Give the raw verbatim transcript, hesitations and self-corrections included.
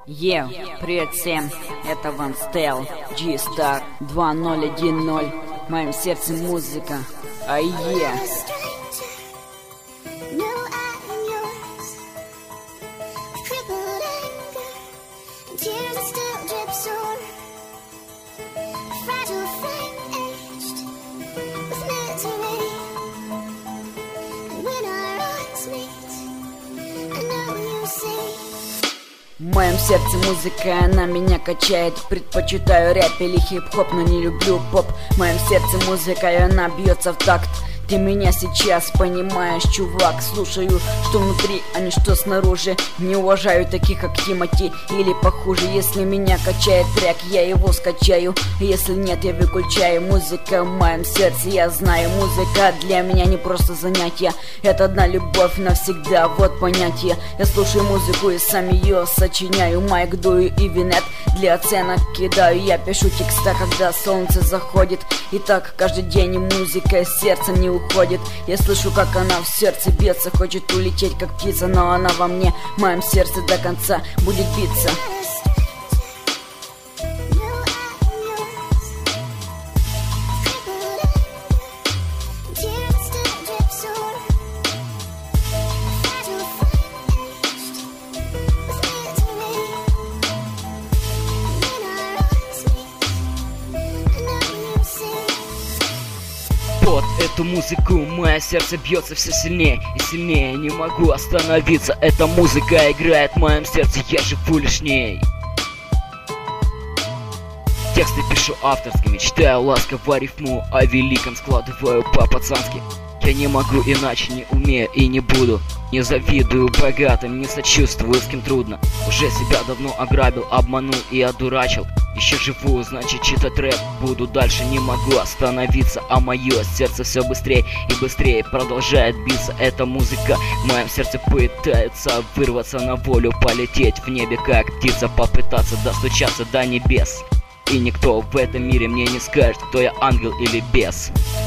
Е, привет всем, это Ван Стейл, G-Star два ноль один ноль, в моем сердце музыка, а е. В моем сердце музыка, она меня качает. Предпочитаю рэп или хип-хоп, но не люблю поп. В моем сердце музыка, и она бьется в такт. Ты меня сейчас понимаешь, чувак. Слушаю, что внутри, а не что снаружи. Не уважаю таких, как Тимати, или похуже. Если меня качает трек, я его скачаю. Если нет, я выключаю. Музыка в моем сердце, я знаю. Музыка для меня не просто занятие. Это одна любовь навсегда, вот понятие. Я слушаю музыку и сам ее сочиняю. Майк дую и винет для оценок кидаю. Я пишу текста, когда солнце заходит. И так каждый день музыка из сердца не уходит. Я слышу, как она в сердце бьется. Хочет улететь, как птица, но она во мне, в моем сердце до конца будет биться. Под эту музыку мое сердце бьется все сильнее и сильнее. Не могу остановиться, эта музыка играет в моем сердце, я живу лишь ней. Тексты пишу авторскими, читаю ласково рифму, о великом складываю по-пацански. Я не могу иначе, не умею и не буду. Не завидую богатым, не сочувствую, с кем трудно. Уже себя давно ограбил, обманул и одурачил. Еще живу, значит читать рэп буду дальше, не могу остановиться. А мое сердце все быстрее и быстрее продолжает биться. Эта музыка в моем сердце пытается вырваться на волю, полететь в небе как птица, попытаться достучаться до небес. И никто в этом мире мне не скажет, кто я, ангел или бес.